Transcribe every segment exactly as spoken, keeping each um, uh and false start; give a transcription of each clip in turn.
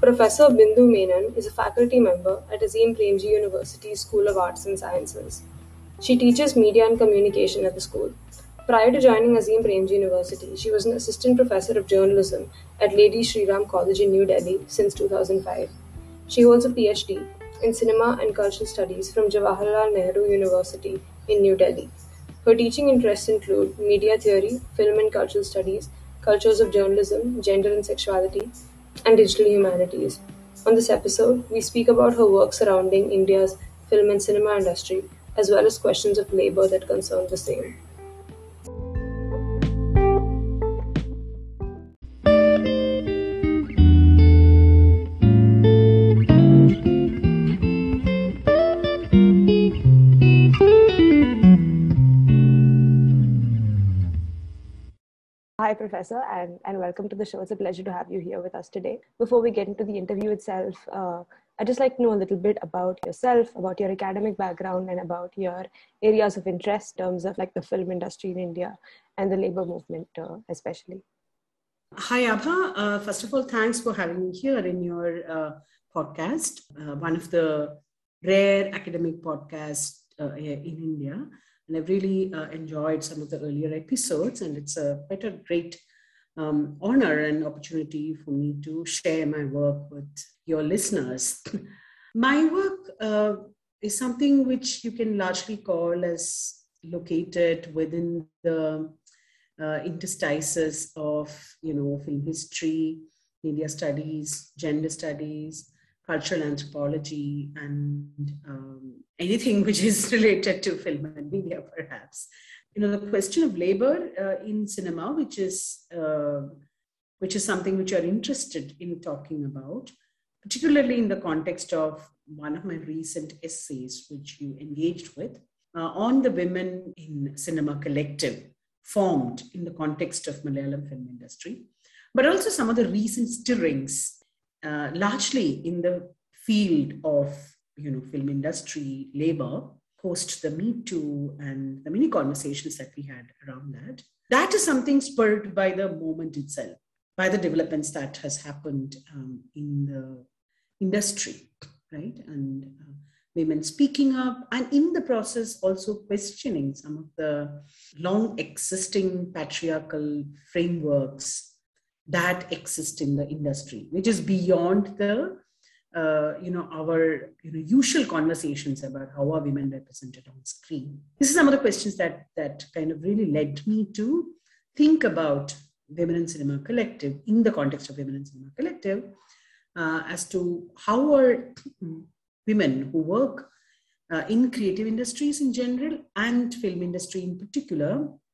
Professor Bindu Menon is a faculty member at Azim Premji University School of Arts and Sciences. She teaches media and communication at the school. Prior to joining Azim Premji University, she was an assistant professor of journalism at Lady Shri Ram College in New Delhi since two thousand five. She holds a PhD in cinema and cultural studies from Jawaharlal Nehru University in New Delhi. Her teaching interests include media theory, film and cultural studies, cultures of journalism, gender and sexuality, and digital humanities. On this episode, we speak about her work surrounding India's film and cinema industry, as well as questions of labor that concern the same. Hi, Professor, and, and welcome to the show. It's a pleasure to have you here with us today. Before we get into the interview itself, uh, I'd just like to know a little bit about yourself, about your academic background, and about your areas of interest in terms of like the film industry in India and the labor movement, uh, especially. Hi, Abha. Uh, first of all, thanks for having me here in your uh, podcast, uh, one of the rare academic podcasts uh, in India. And I've really uh, enjoyed some of the earlier episodes, and it's a quite a great um, honor and opportunity for me to share my work with your listeners. My work uh, is something which you can largely call as located within the uh, interstices of, you know, film history, media studies, gender studies, cultural anthropology, and um, anything which is related to film and media, perhaps. You know, the question of labor uh, in cinema, which is uh, which is something which you're interested in talking about, particularly in the context of one of my recent essays, which you engaged with, uh, on the Women in Cinema Collective, formed in the context of Malayalam film industry, but also some of the recent stirrings Uh, largely in the field of, you know, film industry labor, post the Me Too and the many conversations that we had around that. That is something spurred by the moment itself, by the developments that has happened um, in the industry, right? And uh, women speaking up, and in the process also questioning some of the long existing patriarchal frameworks that exist in the industry, which is beyond the, uh, you know, our you know, usual conversations about how are women represented on screen. This is some of the questions that, that kind of really led me to think about Women in Cinema Collective in the context of Women in Cinema Collective, uh, as to how are women who work uh, in creative industries in general and film industry in particular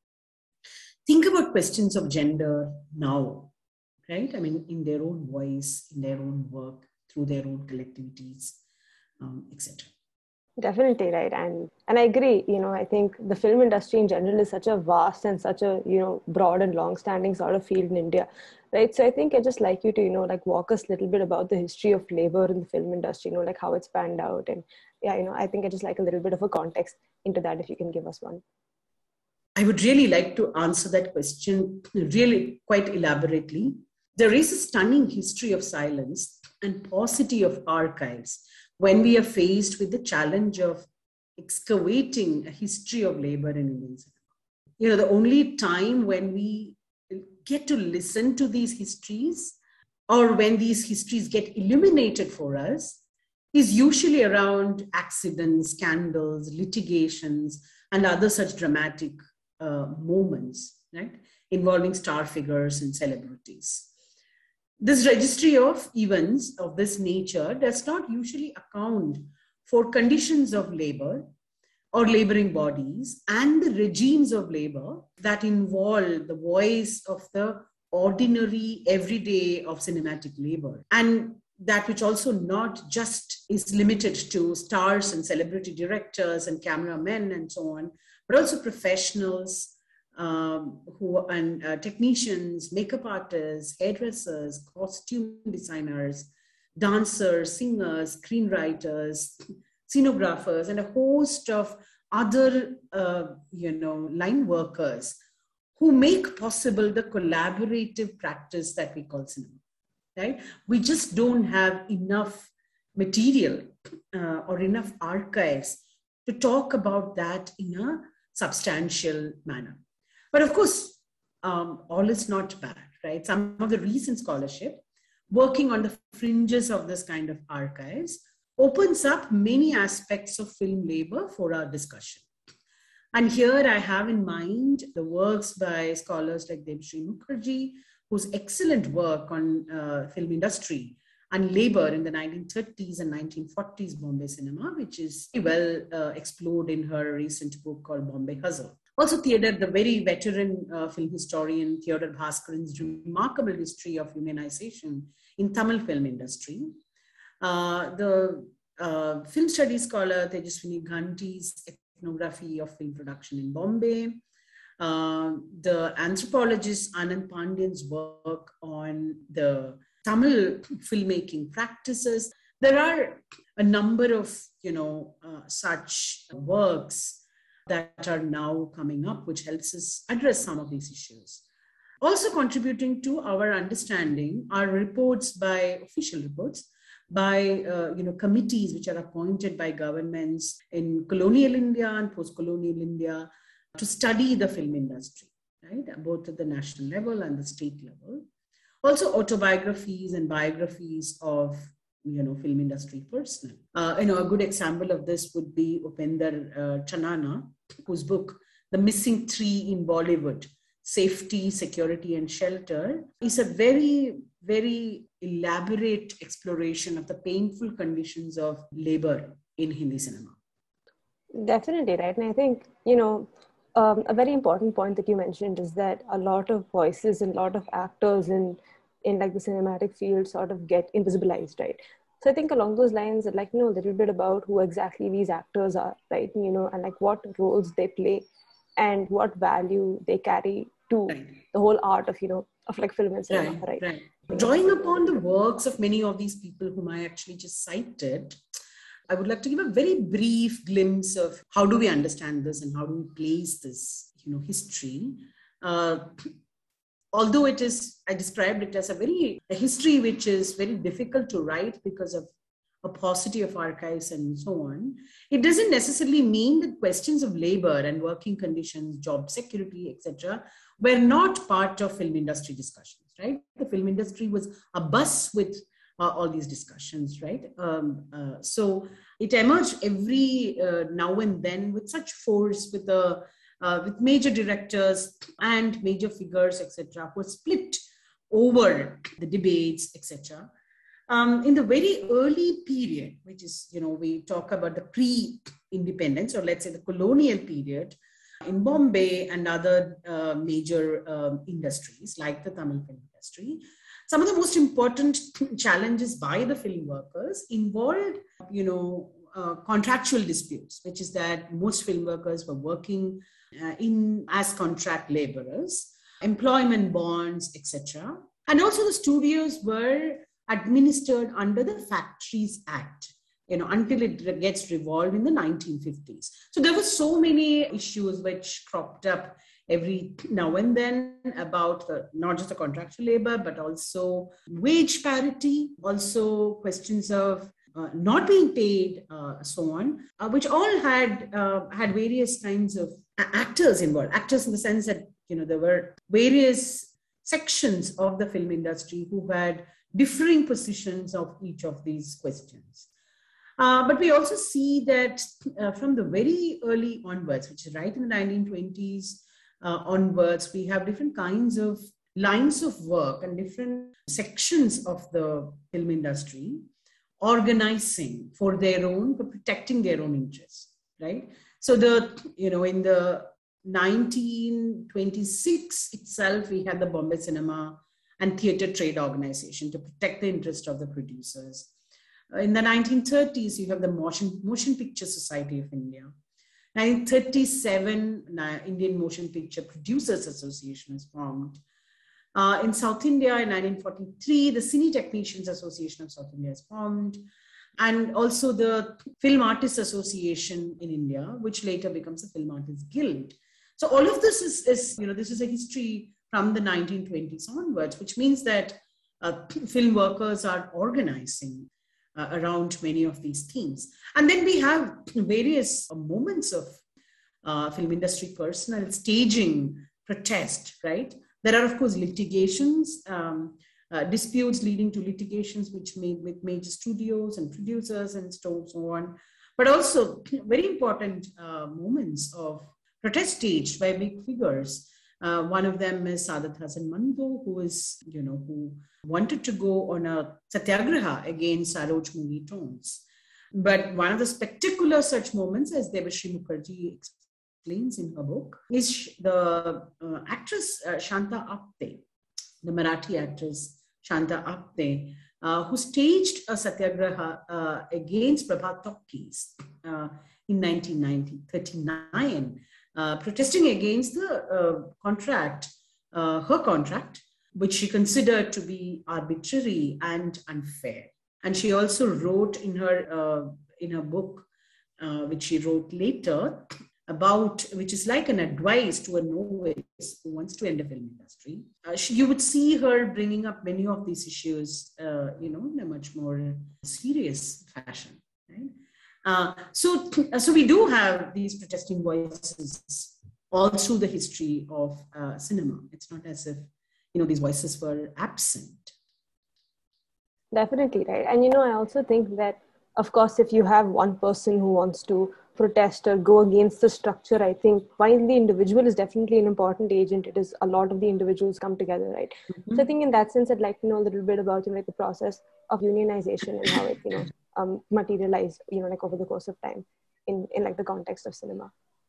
think about questions of gender now. Right? I mean, in their own voice, in their own work, through their own collectivities, um, et cetera. Definitely, right. And and I agree, you know, I think the film industry in general is such a vast and such a, you know, broad and long-standing sort of field in India, right? So I think I'd just like you to, you know, like walk us a little bit about the history of labor in the film industry, you know, like how it's panned out. And yeah, you know, I think I'd just like a little bit of a context into that, if you can give us one. I would really like to answer that question really quite elaborately. There is a stunning history of silence and paucity of archives when we are faced with the challenge of excavating a history of labor in Indian cinema. You know, the only time when we get to listen to these histories, or when these histories get illuminated for us, is usually around accidents, scandals, litigations, and other such dramatic uh, moments, right, involving star figures and celebrities. This registry of events of this nature does not usually account for conditions of labor or laboring bodies and the regimes of labor that involve the voice of the ordinary everyday of cinematic labor, and that which also not just is limited to stars and celebrity directors and cameramen and so on, but also professionals, Um, who and uh, technicians, makeup artists, hairdressers, costume designers, dancers, singers, screenwriters, scenographers, and a host of other, uh, you know, line workers who make possible the collaborative practice that we call cinema. right? We just don't have enough material uh, or enough archives to talk about that in a substantial manner. But of course, um, all is not bad, right? Some of the recent scholarship working on the fringes of this kind of archives opens up many aspects of film labor for our discussion. And here I have in mind the works by scholars like Debashree Mukherjee, whose excellent work on uh, film industry and labor in the nineteen thirties and nineteen forties Bombay cinema, which is well uh, explored in her recent book called Bombay Hustle. Also, Theodore, the very veteran uh, film historian, Theodore Bhaskaran's remarkable history of unionization in Tamil film industry. Uh, the uh, film studies scholar Tejaswini Ghanti's ethnography of film production in Bombay. Uh, the anthropologist Anand Pandyan's work on the Tamil filmmaking practices. There are a number of, you know, uh, such works that are now coming up, which helps us address some of these issues. Also contributing to our understanding are reports by, official reports, by uh, you know, committees which are appointed by governments in colonial India and post-colonial India to study the film industry, right? Both at the national level and the state level. Also autobiographies and biographies of, you know, film industry personnel. Uh, you know, a good example of this would be Upender uh, Chanana, whose book, The Missing Three in Bollywood, Safety, Security and Shelter, is a very, very elaborate exploration of the painful conditions of labor in Hindi cinema. Definitely, right? And I think, you know, um, a very important point that you mentioned is that a lot of voices and a lot of actors in, in like the cinematic field sort of get invisibilized, right? So I think along those lines, I'd like to know a little bit about who exactly these actors are, right? You know, and like what roles they play and what value they carry to right. the whole art of, you know, of like film and cinema, right? right? right. Drawing upon the works of many of these people whom I actually just cited, I would like to give a very brief glimpse of how do we understand this and how do we place this, you know, history. Uh, although it is, I described it as a very, a history which is very difficult to write because of a paucity of archives and so on, it doesn't necessarily mean that questions of labor and working conditions, job security, et cetera, were not part of film industry discussions, right? The film industry was abuzz with uh, all these discussions, right? Um, uh, so it emerged every uh, now and then with such force, with a uh, with major directors and major figures, et cetera, who were split over the debates, et cetera. Um, in the very early period, which is, you know, we talk about the pre-independence, or let's say the colonial period, in Bombay and other uh, major um, industries like the Tamil film industry, some of the most important challenges by the film workers involved, you know, uh, contractual disputes, which is that most film workers were working uh, in as contract laborers, employment bonds, et cetera. And also the studios were administered under the Factories Act, you know, until it gets revolved in the nineteen fifties. So there were so many issues which cropped up every now and then about the, not just the contractual labor, but also wage parity, also questions of uh, not being paid, uh, so on, uh, which all had uh, had various kinds of actors involved. Actors in the sense that, you know, there were various sections of the film industry who had differing positions of each of these questions. Uh, but we also see that uh, from the very early onwards, which is right in the nineteen twenties uh, onwards, we have different kinds of lines of work and different sections of the film industry organizing for their own, for protecting their own interests, right? So the, you know, in the nineteen twenty-six itself, we had the Bombay Cinema and Theatre Trade Organization to protect the interest of the producers. In the nineteen thirties, you have the Motion, Motion Picture Society of India. nineteen thirty-seven, Indian Motion Picture Producers Association is formed. Uh, in South India, in nineteen forty-three, the Cine Technicians Association of South India is formed. And also the Film Artists Association in India, which later becomes the Film Artists Guild. So all of this is, is, you know, this is a history from the nineteen twenties onwards, which means that uh, film workers are organizing uh, around many of these themes. And then we have various moments of uh, film industry personnel staging protest, right? There are, of course, litigations, um, uh, disputes leading to litigations which made with major studios and producers and so on. But also very important uh, moments of protest staged by big figures. Uh, one of them is Saadat Hasan Manto, who is, you know, who wanted to go on a satyagraha against Saroj movie tones. But one of the spectacular such moments, as Devashri Mukherjee explains in her book, is the uh, actress uh, Shanta Apte, the Marathi actress Shanta Apte, uh, who staged a satyagraha uh, against Prabhat Talkies uh, in nineteen thirty-nine, uh, protesting against the uh, contract, uh, her contract, which she considered to be arbitrary and unfair. And she also wrote in her uh, in her book, uh, which she wrote later, about, which is like an advice to a novice who wants to enter film industry. Uh, she, you would see her bringing up many of these issues, uh, you know, in a much more serious fashion, right? Uh, so, so we do have these protesting voices all through the history of uh, cinema. It's not as if, you know, these voices were absent. Definitely, right. And, you know, I also think that, of course, if you have one person who wants to protest or go against the structure, I think while the individual is definitely an important agent, it is a lot of the individuals come together, right? Mm-hmm. So I think in that sense, I'd like to know a little bit about, you know, like the process of unionization and how it, you know, um, materialized, you know, like over the course of time in, in like the context of cinema.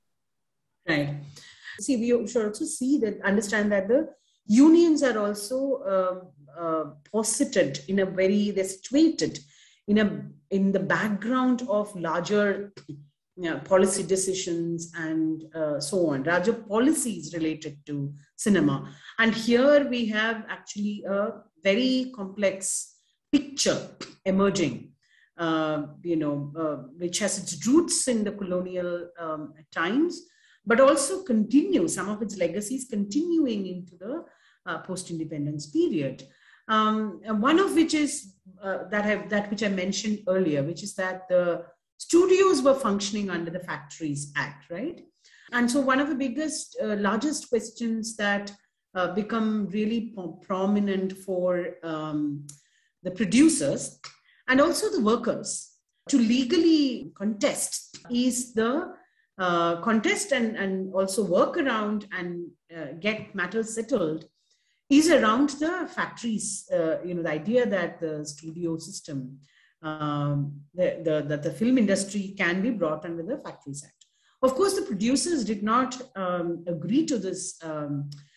Right. See, we should also see that, understand that the unions are also uh, uh, posited in a very, they're situated in a, in the background of larger Yeah, policy decisions and uh, so on, larger policies related to cinema. And here we have actually a very complex picture emerging, uh, you know, uh, which has its roots in the colonial um, times, but also continue, some of its legacies continuing into the uh, post-independence period. Um, one of which is uh, that, have, that which I mentioned earlier, which is that the studios were functioning under the Factories Act, right? And so one of the biggest, uh, largest questions that uh, become really prominent for um, the producers and also the workers to legally contest is the uh, contest and, and also work around and uh, get matters settled is around the factories, uh, you know, the idea that the studio system Um, the, the, that the film industry can be brought under the Factories Act. Of course, the producers did not um, agree to this um,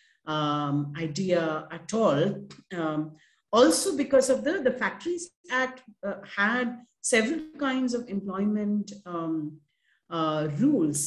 um, idea at all. Um, also because of the, the Factories Act uh, had several kinds of employment um, uh, rules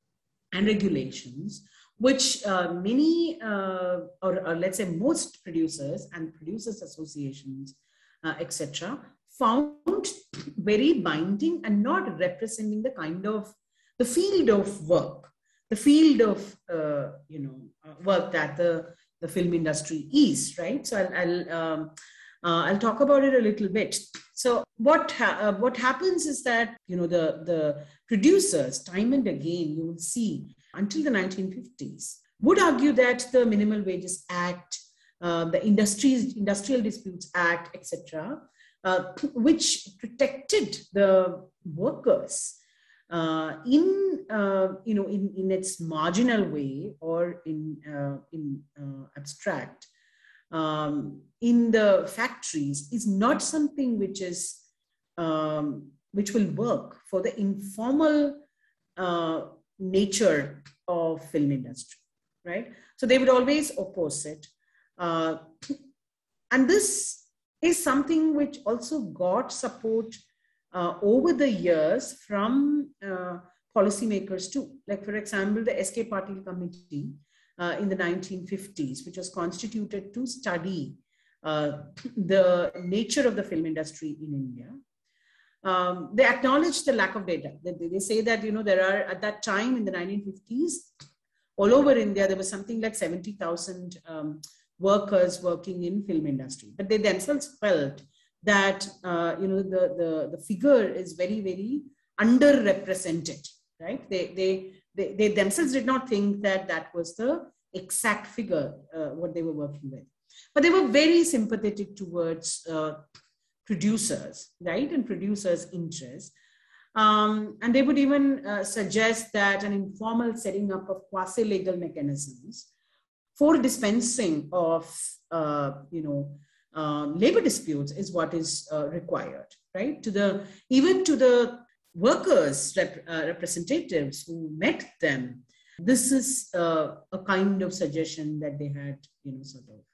and regulations, which uh, many, uh, or, or let's say most producers and producers associations, uh, et cetera, found very binding and not representing the kind of, the field of work, the field of, uh, you know, uh, work that the, the film industry is, right? So I'll, I'll, um, uh, I'll talk about it a little bit. So what, ha- uh, what happens is that, you know, the, the producers, time and again, you will see, until the nineteen fifties, would argue that the Minimal Wages Act, uh, the Industries, Industrial Disputes Act, et cetera, Uh, which protected the workers uh, in, uh, you know, in, in its marginal way or in, uh, in uh, abstract, um, in the factories is not something which is, um, which will work for the informal uh, nature of film industry, right? So they would always oppose it. Uh, and this is something which also got support uh, over the years from uh, policymakers too. Like, for example, the S K Patil Committee uh, in the nineteen fifties, which was constituted to study uh, the nature of the film industry in India. Um, they acknowledged the lack of data. They, they say that, you know, there are, at that time in the nineteen fifties, all over India, there was something like seventy thousand um, workers working in film industry, but they themselves felt that uh, you know the, the the figure is very very underrepresented, right? They they they, they themselves did not think that that was the exact figure uh, what they were working with, but they were very sympathetic towards uh, producers, right, and producers' interests. Um, and they would even uh, suggest that an informal setting up of quasi-legal mechanisms for dispensing of, uh, you know, um, labor disputes is what is uh, required, right? To the even to the workers' rep, uh, representatives who met them, this is uh, a kind of suggestion that they had, you know, sort of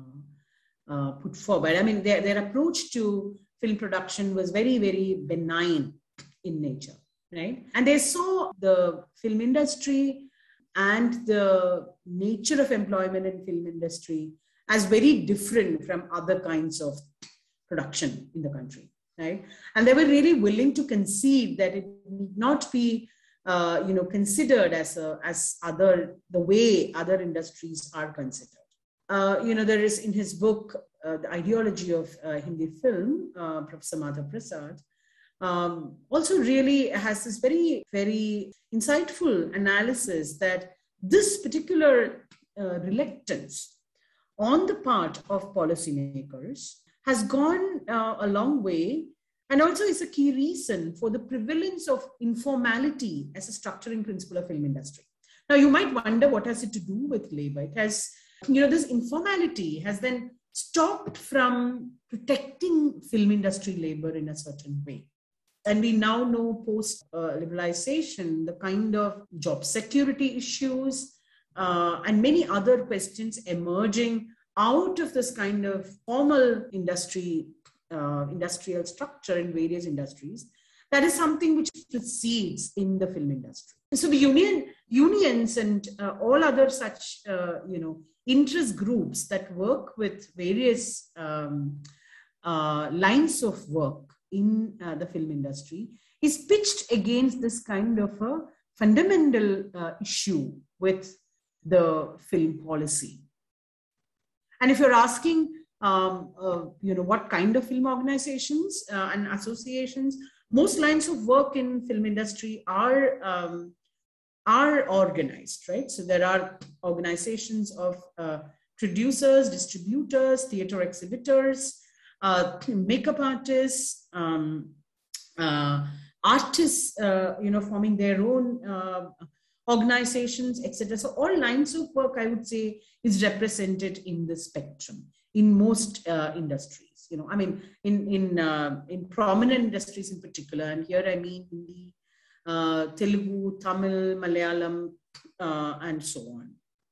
uh, uh, put forward. I mean, their their approach to film production was very very benign in nature, right? And they saw the film industry and the nature of employment in film industry as very different from other kinds of production in the country, right? And they were really willing to concede that it need not be, uh, you know, considered as a, as other, the way other industries are considered. Uh, you know, there is in his book, uh, The Ideology of uh, Hindi Film, uh, Professor Madhav Prasad, Um, also really has this very, very insightful analysis that this particular uh, reluctance on the part of policymakers has gone uh, a long way, and also is a key reason for the prevalence of informality as a structuring principle of film industry. Now, you might wonder, what has it to do with labor? It has, you know, this informality has then stopped from protecting film industry labor in a certain way. And we now know post-liberalization, uh, the kind of job security issues uh, and many other questions emerging out of this kind of formal industry, uh, industrial structure in various industries. That is something which precedes in the film industry. So the union, unions and uh, all other such, uh, you know, interest groups that work with various um, uh, lines of work in uh, the film industry is pitched against this kind of a fundamental uh, issue with the film policy. And if you're asking, um, uh, you know, what kind of film organizations uh, and associations, most lines of work in film industry are, um, are organized, right? So there are organizations of uh, producers, distributors, theater exhibitors, Uh, makeup artists, um, uh, artists, uh, you know, forming their own uh, organizations, et cetera. So all lines of work, I would say, is represented in the spectrum in most uh, industries. You know, I mean, in in uh, in prominent industries in particular, and here I mean Hindi, uh, Telugu, Tamil, Malayalam, uh, and so on.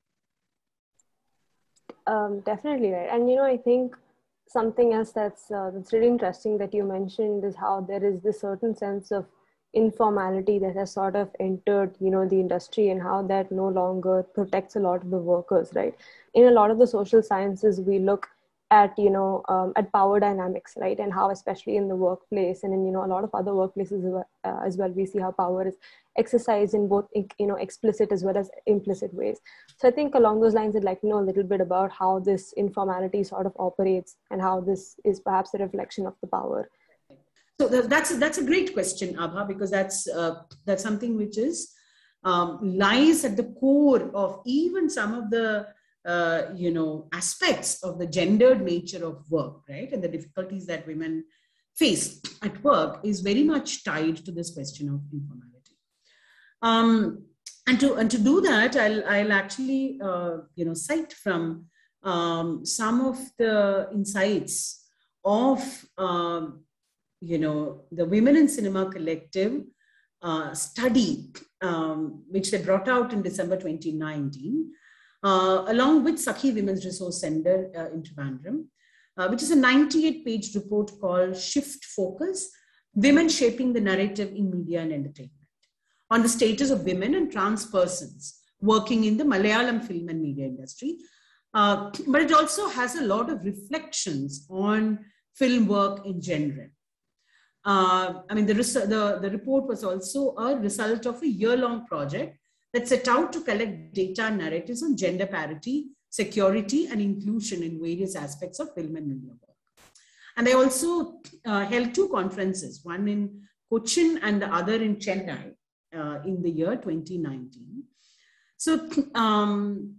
Um, definitely right, and you know, I think something else that's uh, that's really interesting that you mentioned is how there is this certain sense of informality that has sort of entered, you know, the industry, and how that no longer protects a lot of the workers, right? In a lot of the social sciences, we look at, you know, um, at power dynamics, right? And how, especially in the workplace and in, you know, a lot of other workplaces as well, uh, as well we see how power is exercised in both, you know, explicit as well as implicit ways. So I think along those lines, I'd like to know a little bit about how this informality sort of operates and how this is perhaps a reflection of the power. So that's a, that's a great question, Abha, because that's uh, that's something which is um, lies at the core of even some of the uh, you know aspects of the gendered nature of work, right? And the difficulties that women face at work is very much tied to this question of informality. Um, and to and to do that, I'll I'll actually uh, you know cite from um, some of the insights of um, you know, the Women in Cinema Collective uh, study, um, which they brought out in December twenty nineteen, uh, along with Sakhi Women's Resource Center uh, in Trivandrum, uh, which is a ninety-eight page report called Shift Focus, Women Shaping the Narrative in Media and Entertainment, on the status of women and trans persons working in the Malayalam film and media industry. Uh, but it also has a lot of reflections on film work in general. Uh, I mean, the, the, the report was also a result of a year-long project that set out to collect data and narratives on gender parity, security, and inclusion in various aspects of film and media work. And I also uh, held two conferences, one in Cochin and the other in Chennai uh, in the year twenty nineteen. So, um,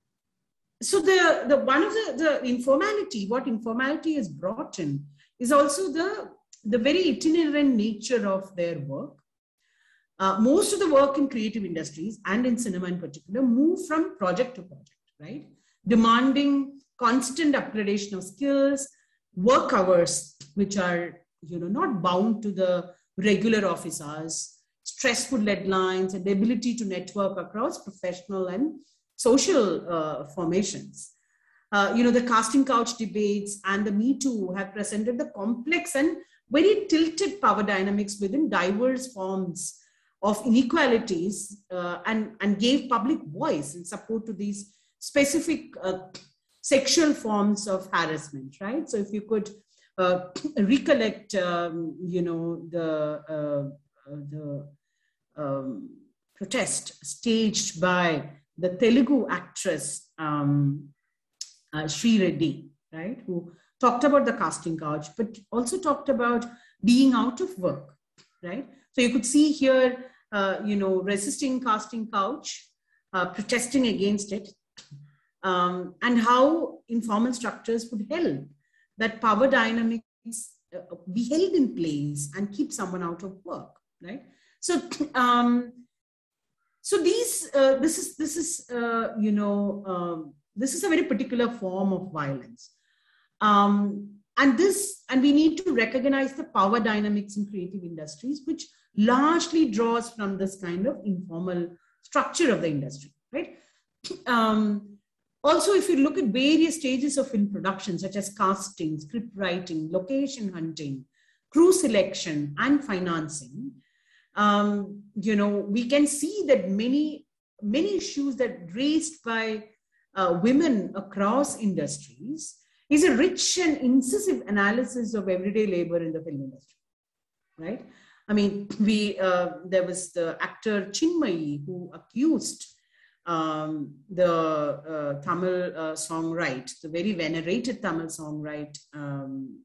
so the, the one of the, the informality, what informality has brought in is also the, the very itinerant nature of their work. Uh, most of the work in creative industries and in cinema in particular move from project to project, right? Demanding constant upgradation of skills, work hours, which are, you know, not bound to the regular office hours, stressful deadlines, and the ability to network across professional and social uh, formations. Uh, you know, the casting couch debates and the Me Too have presented the complex and very tilted power dynamics within diverse forms of inequalities uh, and, and gave public voice and support to these specific uh, sexual forms of harassment, right? So if you could uh, recollect, um, you know, the, uh, uh, the um, protest staged by the Telugu actress, um, uh, Sri Reddy, right? Who talked about the casting couch, but also talked about being out of work, right? So you could see here, uh, you know, resisting casting couch, uh, protesting against it, um, and how informal structures would help that power dynamics uh, be held in place and keep someone out of work, right? So, um, so these, uh, this is, this is, uh, you know, um, this is a very particular form of violence. Um, and this, and we need to recognize the power dynamics in creative industries, which largely draws from this kind of informal structure of the industry, right? Um, also, if you look at various stages of film production, such as casting, script writing, location hunting, crew selection, and financing, um, you know, we can see that many, many issues that raised by uh, women across industries is a rich and incisive analysis of everyday labor in the film industry, right? I mean, we uh, there was the actor Chinmayi who accused um, the uh, Tamil uh, songwriter, the very venerated Tamil songwriter, um,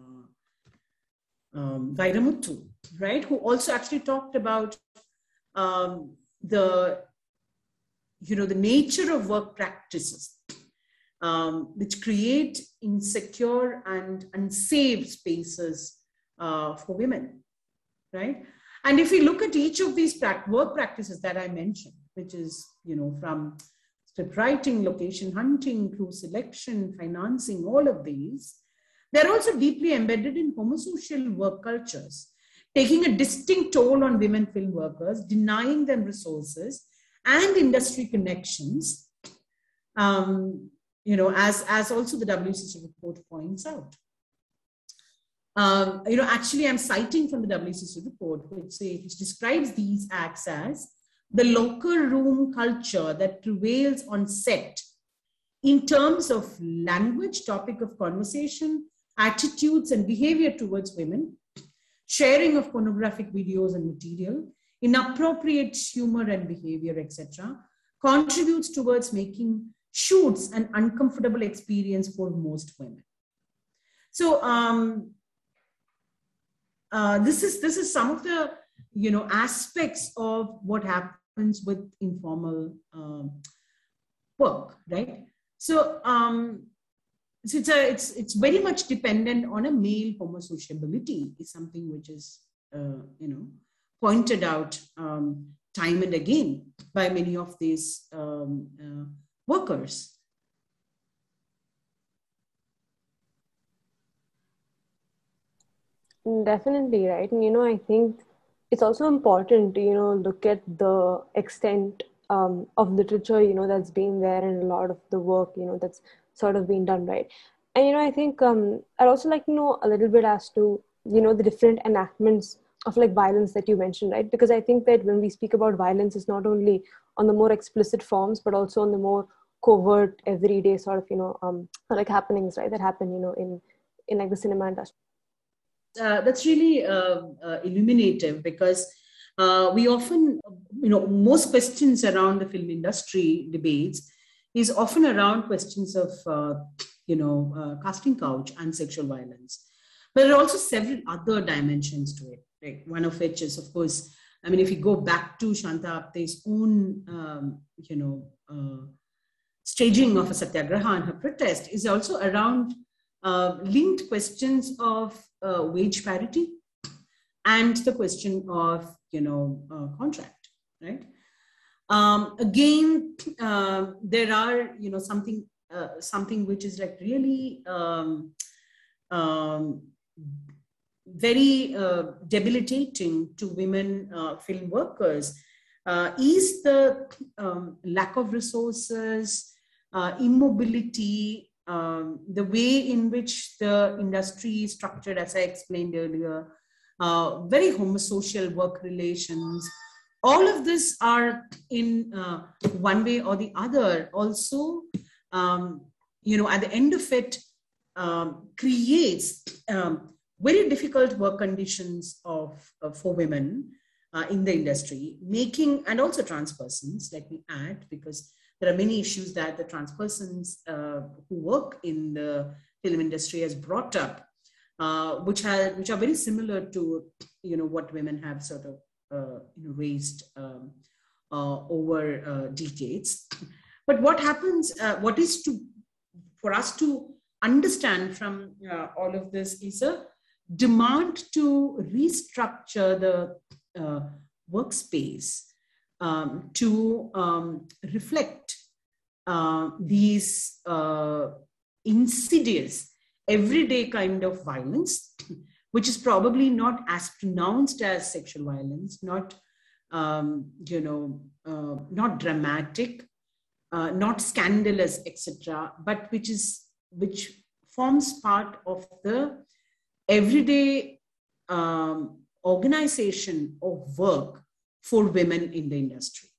uh, um, Vairamuthu, right? Who also actually talked about um, the, you know, the nature of work practices, um, which create insecure and unsafe spaces uh, for women. Right? And if we look at each of these work practices that I mentioned, which is, you know, from script writing, location hunting, crew selection, financing, all of these, they're also deeply embedded in homosocial work cultures, taking a distinct toll on women film workers, denying them resources and industry connections, um, you know, as, as also the W C C report points out. Um, you know, actually, I'm citing from the W C C report, which, say, which describes these acts as the locker room culture that prevails on set in terms of language, topic of conversation, attitudes and behavior towards women, sharing of pornographic videos and material, inappropriate humor and behavior, et cetera, contributes towards making shoots an uncomfortable experience for most women. So, um, Uh, this is this is some of the, you know, aspects of what happens with informal um, work, right? So, um, so it's a it's it's very much dependent on a male homosociability. Is something which is uh, you know, pointed out um, time and again by many of these um, uh, workers. Definitely, right. And, you know, I think it's also important to, you know, look at the extent um, of literature, you know, that's been there and a lot of the work, you know, that's sort of been done, right. And, you know, I think um, I'd also like to know a little bit as to, you know, the different enactments of like violence that you mentioned, right. Because I think that when we speak about violence, it's not only on the more explicit forms, but also on the more covert, everyday sort of, you know, um, like happenings, right, that happen, you know, in, in like the cinema industry. Uh, that's really uh, uh, illuminative, because uh, we often, you know, most questions around the film industry debates is often around questions of, uh, you know, uh, casting couch and sexual violence. But there are also several other dimensions to it. Like one of which is, of course, I mean, if you go back to Shanta Apte's own, um, you know, uh, staging of a satyagraha and her protest is also around uh, linked questions of uh, wage parity and the question of, you know, uh, contract, right? Um, again, uh, there are, you know, something, uh, something which is like really um, um, very uh, debilitating to women uh, film workers uh, is the um, lack of resources, uh, immobility, um, the way in which the industry is structured, as I explained earlier, uh, very homosocial work relations. All of this are in uh, one way or the other also, um, you know, at the end of it, um, creates um, very difficult work conditions of, uh, for women uh, in the industry, making, and also trans persons, let me add, because there are many issues that the trans persons uh, who work in the film industry has brought up, uh, which, have, which are very similar to, you know, what women have sort of uh, you know, raised um, uh, over uh, decades. But what happens, uh, what is to, for us to understand from uh, all of this is a demand to restructure the uh, workspace um, to um, reflect uh, these uh, insidious, everyday kind of violence, which is probably not as pronounced as sexual violence, not, um, you know, uh, not dramatic, uh, not scandalous, et cetera, but which is, which forms part of the everyday um, organization of work for women in the industry.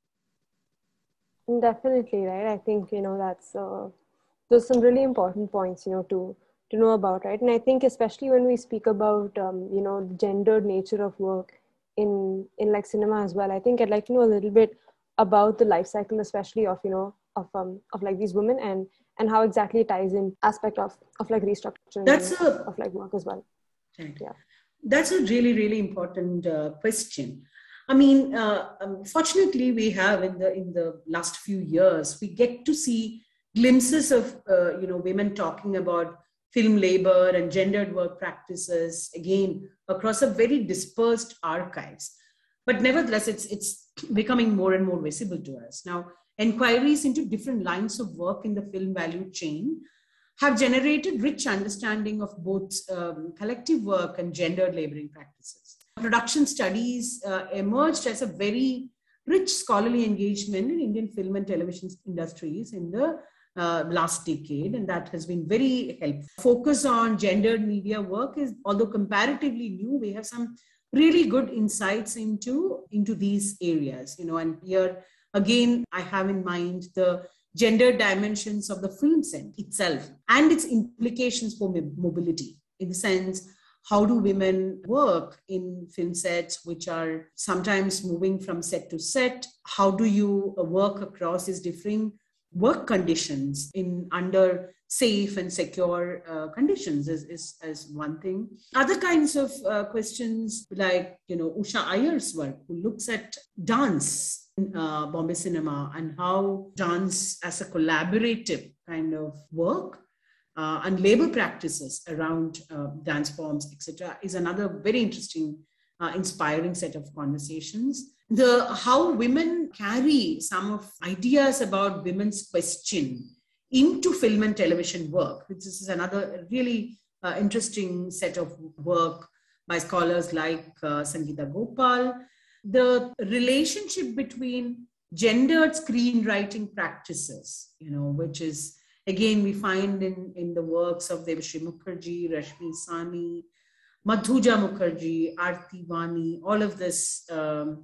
Definitely, right? I think, you know, that's, uh, there's some really important points, you know, to, to know about, right? And I think especially when we speak about, um, you know, the gendered nature of work in, in like cinema as well, I think I'd like to know a little bit about the life cycle, especially of, you know, of, um, of like these women and, and how exactly it ties in aspect of, of like restructuring That's a, of like work as well. Right. Yeah. That's a really, really important uh, question. I mean, uh, um, fortunately, we have in the in the last few years, we get to see glimpses of uh, you know, women talking about film labor and gendered work practices again across a very dispersed archives. But nevertheless, it's it's becoming more and more visible to us now. Inquiries into different lines of work in the film value chain have generated rich understanding of both um, collective work and gendered laboring practices. Production studies uh, emerged as a very rich scholarly engagement in Indian film and television industries in the uh, last decade, and that has been very helpful. Focus on gendered media work is, although comparatively new, we have some really good insights into, into these areas, you know, and here again, I have in mind the gender dimensions of the film set itself and its implications for mobility, in the sense, how do women work in film sets, which are sometimes moving from set to set? How do you work across these differing work conditions in under safe and secure uh, conditions is, is, is one thing. Other kinds of uh, questions like, you know, Usha Iyer's work, who looks at dance in uh, Bombay cinema and how dance as a collaborative kind of work uh, and labor practices around uh, dance forms, et cetera, is another very interesting, uh, inspiring set of conversations. The how women carry some of ideas about women's question into film and television work, which is another really uh, interesting set of work by scholars like uh, Sangeeta Gopal. The relationship between gendered screenwriting practices, you know, which is, again, we find in, in the works of Devashri Mukherjee, Rashmi Sani, Madhuja Mukherjee, Aarti Vani, all of this, um,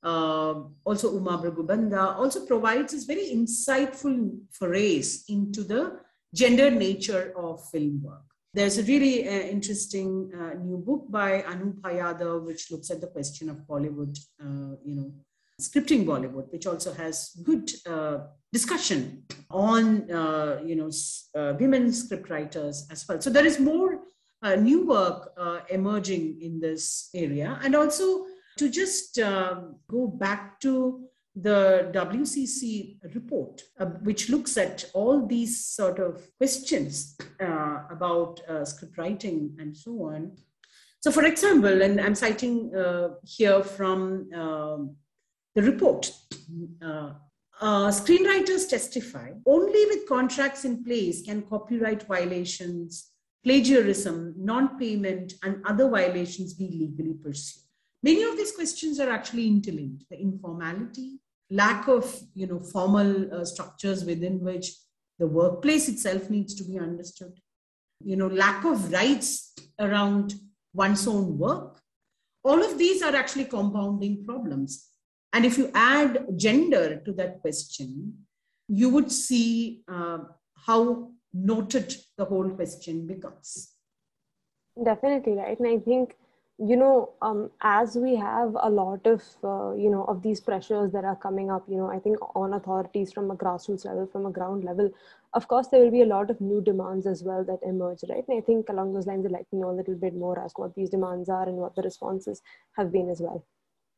uh, also Uma Bragubanda, also provides this very insightful forays into the gendered nature of film work. There's a really uh, interesting uh, new book by Anup Yadav, which looks at the question of Bollywood, uh, you know, Scripting Bollywood, which also has good uh, discussion on, uh, you know, uh, women scriptwriters as well. So there is more uh, new work uh, emerging in this area. And also to just uh, go back to the W C C report, uh, which looks at all these sort of questions uh, about uh, script writing and so on. So, for example, and I'm citing uh, here from um, the report, uh, uh, screenwriters testify, only with contracts in place can copyright violations, plagiarism, non-payment, and other violations be legally pursued. Many of these questions are actually interlinked. The informality, lack of, you know, formal uh, structures within which the workplace itself needs to be understood, you know, lack of rights around one's own work. All of these are actually compounding problems. And if you add gender to that question, you would see uh, how noted the whole question becomes. Definitely, right. And I think, you know, um, as we have a lot of, uh, you know, of these pressures that are coming up, you know, I think on authorities from a grassroots level, from a ground level, of course, there will be a lot of new demands as well that emerge, right? And I think along those lines, I'd like to know a little bit more as to what these demands are and what the responses have been as well.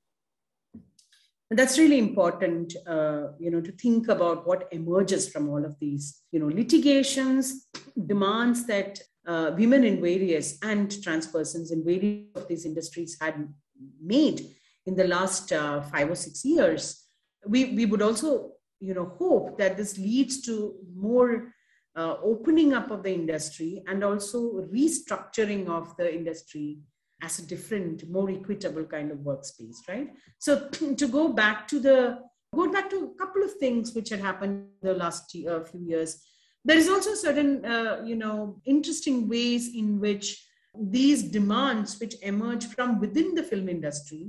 And that's really important, uh, you know, to think about what emerges from all of these, you know, litigations, demands that uh, women in various and trans persons in various of these industries had made in the last uh, five or six years. We, we would also, you know, hope that this leads to more uh, opening up of the industry and also restructuring of the industry as a different, more equitable kind of workspace, right? So to go back to the, go back to a couple of things which had happened in the last uh, few years. There is also certain, uh, you know, interesting ways in which these demands which emerge from within the film industry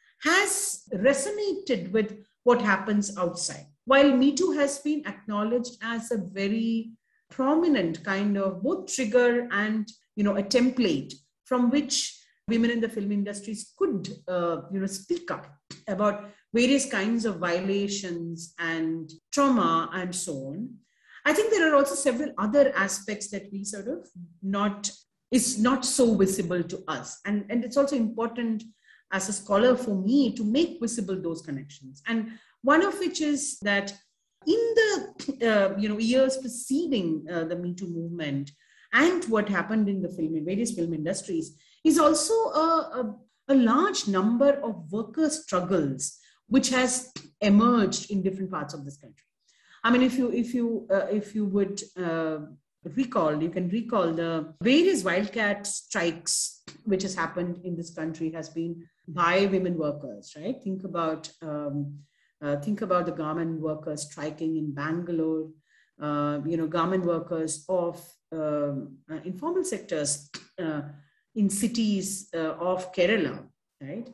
has resonated with what happens outside. While Me Too has been acknowledged as a very prominent kind of both trigger and, you know, a template from which women in the film industries could, uh, you know, speak up about various kinds of violations and trauma and so on. I think there are also several other aspects that we sort of not, is not so visible to us. And, and it's also important as a scholar for me to make visible those connections. And one of which is that in the, uh, you know, years preceding uh, the Me Too movement and what happened in the film, in various film industries, is also a, a, a large number of worker struggles which has emerged in different parts of this country. I mean, if you if you uh, if you would uh, recall, you can recall the various wildcat strikes which has happened in this country has been by women workers, right? Think about um, uh, think about the garment workers striking in Bangalore, uh, you know, garment workers of um, uh, informal sectors uh, in cities uh, of Kerala, right?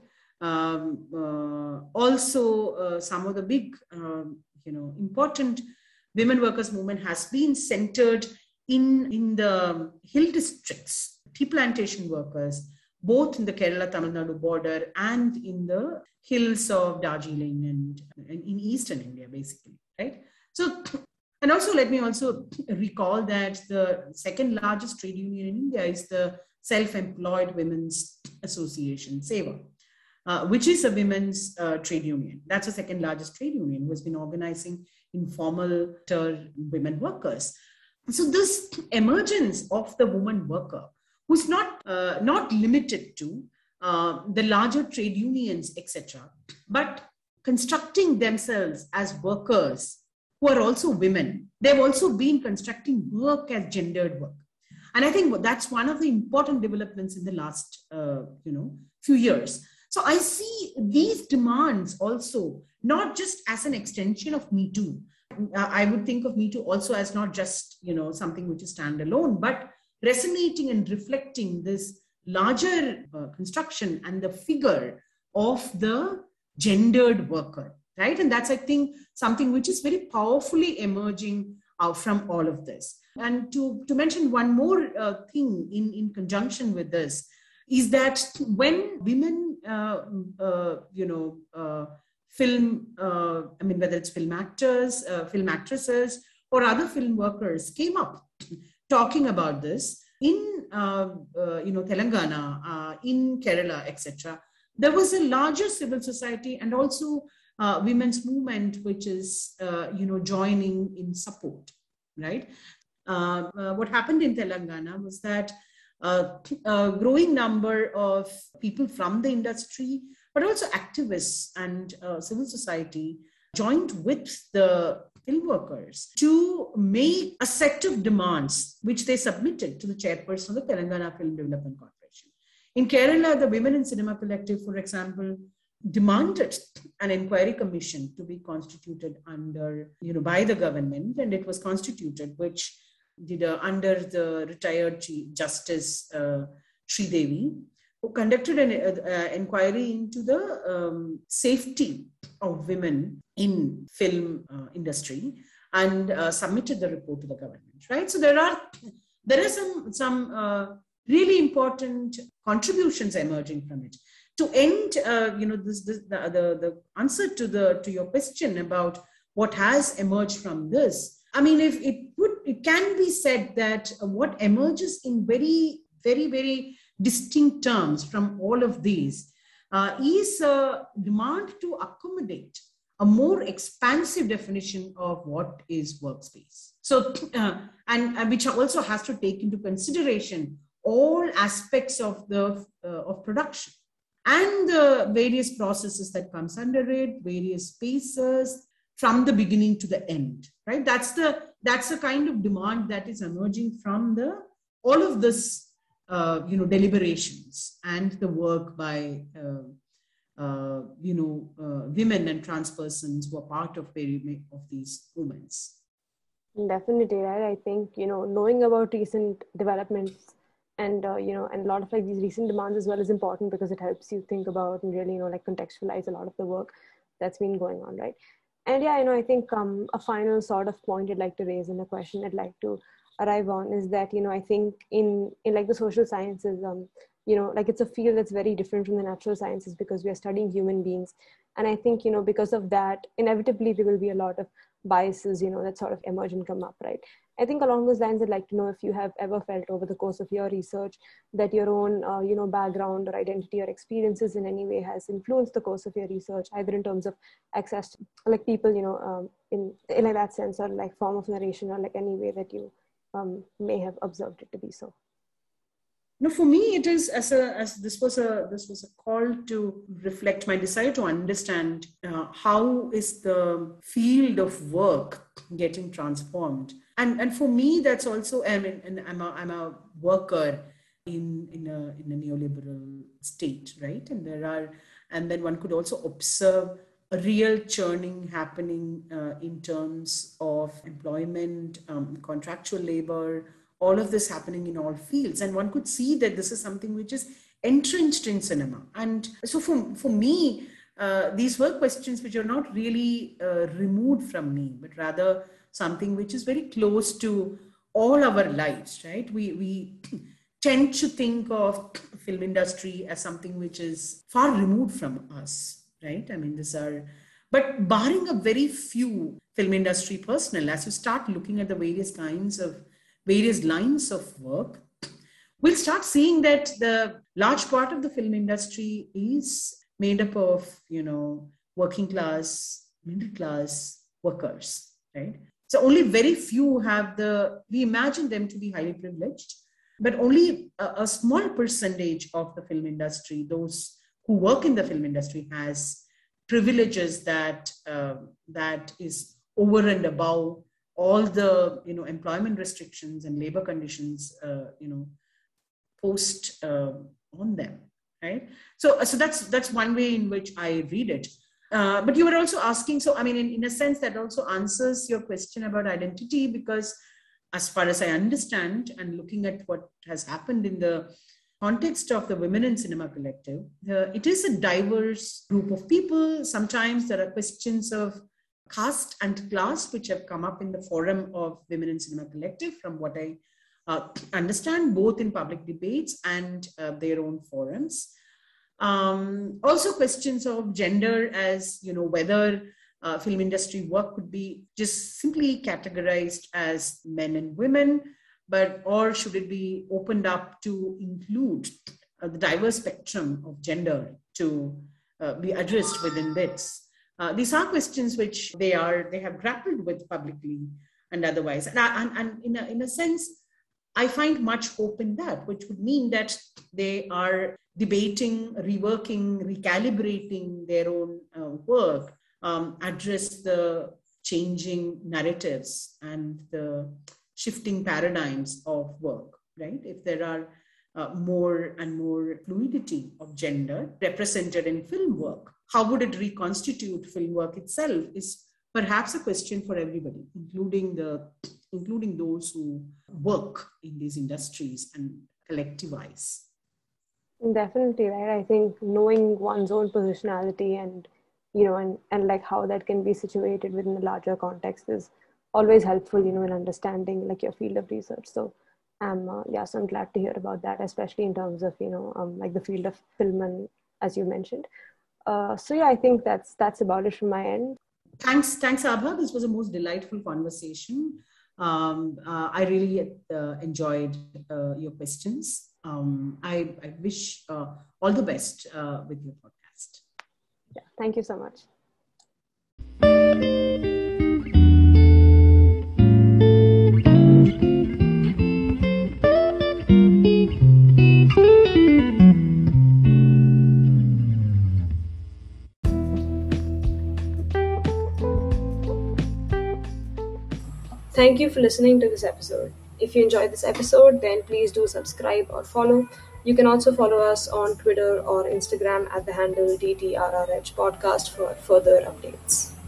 Um, uh, also, uh, some of the big, um, you know, important women workers movement has been centered in, in the hill districts, tea plantation workers, both in the Kerala-Tamil Nadu border and in the hills of Darjeeling and, and in Eastern India, basically, right? So, and also let me also recall that the second largest trade union in India is the Self-Employed Women's Association, SEWA. Uh, which is a women's uh, trade union. That's the second largest trade union who has been organizing informal women workers. So this emergence of the woman worker, who's not, uh, not limited to uh, the larger trade unions, et cetera, but constructing themselves as workers who are also women. They've also been constructing work as gendered work. And I think that's one of the important developments in the last, uh, you know, few years. So I see these demands also not just as an extension of Me Too. I would think of Me Too also as not just, you know, something which is standalone, but resonating and reflecting this larger uh, construction and the figure of the gendered worker, right? And that's, I think, something which is very powerfully emerging out from all of this. And to, to mention one more uh, thing in, in conjunction with this, is that when women, uh, uh, you know, uh, film, uh, I mean, whether it's film actors, uh, film actresses, or other film workers came up talking about this in, uh, uh, you know, Telangana, uh, in Kerala, et cetera. There was a larger civil society and also uh, women's movement, which is, uh, you know, joining in support, right? Uh, uh, what happened in Telangana was that uh, a growing number of people from the industry, but also activists and uh, civil society joined with the film workers to make a set of demands which they submitted to the chairperson of the Telangana Film Development Corporation. In Kerala, the Women in Cinema Collective, for example, demanded an inquiry commission to be constituted under, you know, by the government, and it was constituted, which did uh, under the retired Chief Justice uh, Sridevi, who conducted an uh, uh, inquiry into the um, safety of women in film uh, industry and uh, submitted the report to the government, right? So there are there are some some uh, really important contributions emerging from it. To end, uh, you know, this, this the, the the answer to the to your question about what has emerged from this. I mean, if it would, it can be said that what emerges in very, very, very distinct terms from all of these uh, is a demand to accommodate a more expansive definition of what is workspace. So, uh, and, and which also has to take into consideration all aspects of the uh, of production and the various processes that comes under it, various spaces, from the beginning to the end, right? That's the that's the kind of demand that is emerging from the all of this, uh, you know, deliberations and the work by, uh, uh, you know, uh, women and trans persons who are part of very of these movements. Definitely, right? I think, you know, knowing about recent developments and, uh, you know, and a lot of like these recent demands as well is important because it helps you think about and really, you know, like contextualize a lot of the work that's been going on, right? And yeah, you know, I think um, a final sort of point I'd like to raise and a question I'd like to arrive on is that, you know, I think in, in like the social sciences, um, you know, like it's a field that's very different from the natural sciences because we are studying human beings. And I think, you know, because of that, inevitably there will be a lot of biases, you know, that sort of emerge and come up, right? I think along those lines, I'd like to know if you have ever felt over the course of your research that your own, uh, you know, background or identity or experiences in any way has influenced the course of your research, either in terms of access to like people, you know, um, in, in like that sense or like form of narration or like any way that you um, may have observed it to be so. No, for me, it is as a as this was a this was a call to reflect my desire to understand uh, how is the field of work getting transformed, and and for me, that's also I mean, and I'm a I'm a worker in in a in a neoliberal state, right? And there are and then one could also observe a real churning happening uh, in terms of employment, um, contractual labor. All of this happening in all fields. And one could see that this is something which is entrenched in cinema. And so for, for me, uh, these were questions which are not really uh, removed from me, but rather something which is very close to all our lives, right? We, we tend to think of film industry as something which is far removed from us, right? I mean, these are, but barring a very few film industry personnel, as you start looking at the various kinds of various lines of work, we'll start seeing that the large part of the film industry is made up of, you know, working class, middle class workers, right? So only very few have the, we imagine them to be highly privileged, but only a, a small percentage of the film industry, those who work in the film industry, has privileges that, uh, that is over and above all the, you know, employment restrictions and labor conditions, uh, you know, post uh, on them, right? So, so that's that's one way in which I read it. Uh, but you were also asking, so I mean, in, in a sense, that also answers your question about identity, because as far as I understand, and looking at what has happened in the context of the Women in Cinema Collective, uh, it is a diverse group of people. Sometimes there are questions of caste and class, which have come up in the forum of Women in Cinema Collective, from what I uh, understand, both in public debates and uh, their own forums. Um, also questions of gender as, you know, whether uh, film industry work could be just simply categorized as men and women, but or should it be opened up to include uh, the diverse spectrum of gender to uh, be addressed within this. Uh, these are questions which they are they have grappled with publicly and otherwise. And, and, and in, a, in a sense, I find much hope in that, which would mean that they are debating, reworking, recalibrating their own uh, work, um, address the changing narratives and the shifting paradigms of work, right? If there are uh, more and more fluidity of gender represented in film work, how would it reconstitute film work itself is perhaps a question for everybody, including the including those who work in these industries and collectivize. Definitely, right? I think knowing one's own positionality and, you know, and, and like how that can be situated within a larger context is always helpful, you know, in understanding like your field of research. So I'm, uh, yeah, so I'm glad to hear about that, especially in terms of, you know, um, like the field of film and as you mentioned. Uh, so yeah, I think that's, that's about it from my end. Thanks, thanks, Abha. This was a most delightful conversation. Um, uh, I really uh, enjoyed uh, your questions. Um, I, I wish uh, all the best uh, with your podcast. Yeah, thank you so much. Thank you for listening to this episode. If you enjoyed this episode, then please do subscribe or follow. You can also follow us on Twitter or Instagram at the handle D T R R H podcast for further updates.